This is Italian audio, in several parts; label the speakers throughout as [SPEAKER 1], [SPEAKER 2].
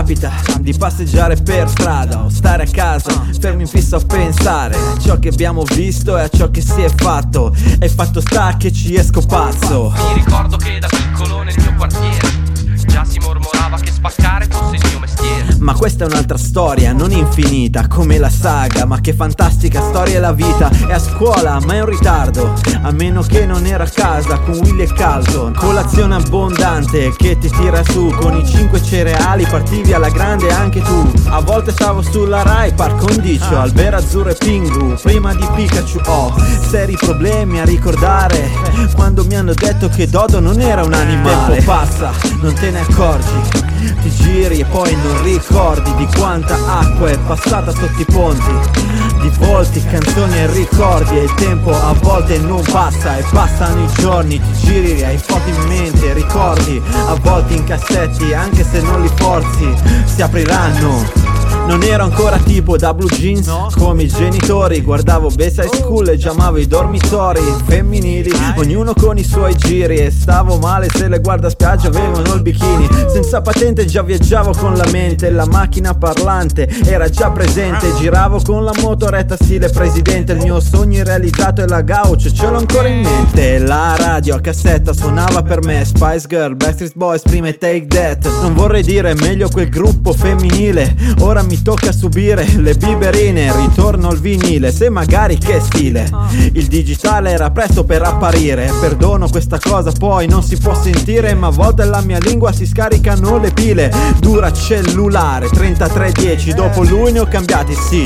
[SPEAKER 1] capita di passeggiare per strada o stare a casa fermi in fisso a pensare a ciò che abbiamo visto e a ciò che si è fatto, e il fatto sta che ci esco pazzo.
[SPEAKER 2] Mi ricordo che da piccolo nel mio quartiere già si mormorava che spaccare fosse il mio mestiere.
[SPEAKER 1] Ma questa è un'altra storia, non infinita come la saga, ma che fantastica storia è la vita. È a scuola ma è un ritardo, a meno che non era a casa con Willy e Carlton. Colazione abbondante che ti tira su, con i 5 cereali partivi alla grande anche tu. A volte stavo sulla Rai par condicio, Albero Azzurro e Pingu prima di Pikachu. Ho seri problemi a ricordare quando mi hanno detto che Dodo non era un animale. Il tempo passa, non te ne accorgi, ti giri e poi non ricordi di quanta acqua è passata sotto i ponti, di volti, canzoni e ricordi. E il tempo a volte non passa e passano i giorni, ti giri, hai foto in mente, ricordi a volte in cassetti, anche se non li forzi, si apriranno. Non ero ancora tipo da blue jeans, no, come i genitori. Guardavo Best High School e già amavo i dormitori femminili, ognuno con i suoi giri, e stavo male se le guardaspiaggia avevano il bikini. Senza patente già viaggiavo con la mente, la macchina parlante era già presente. Giravo con la motoretta stile presidente, il mio sogno irrealizzato è la gaucho, ce l'ho ancora in mente. La radio a cassetta suonava per me Spice Girl, Backstreet Boys, prima e Take That. Non vorrei dire meglio quel gruppo femminile, ora mi tocca subire le biberine, ritorno al vinile, se magari che stile. Il digitale era presto per apparire, perdono questa cosa poi non si può sentire, ma a volte la mia lingua si scaricano le pile. Dura cellulare 3310, dopo lui ne ho cambiati, sì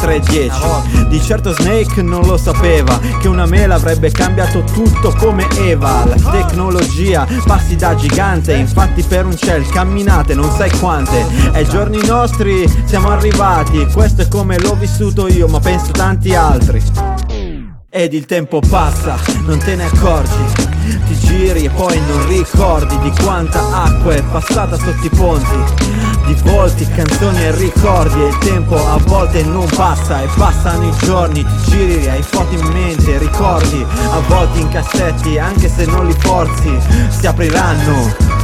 [SPEAKER 1] 3310. Di certo Snake non lo sapeva che una mela avrebbe cambiato tutto come Eva. La tecnologia passi da gigante, infatti per un ciel camminate non sai quante. Ai giorni nostri siamo arrivati, questo è come l'ho vissuto io, ma penso tanti altri. Ed il tempo passa, non te ne accorgi, ti giri e poi non ricordi di quanta acqua è passata sotto i ponti, di volti, canzoni e ricordi. E il tempo a volte non passa e passano i giorni, ti giri, hai foto in mente, ricordi a volte in cassetti, anche se non li forzi, si apriranno.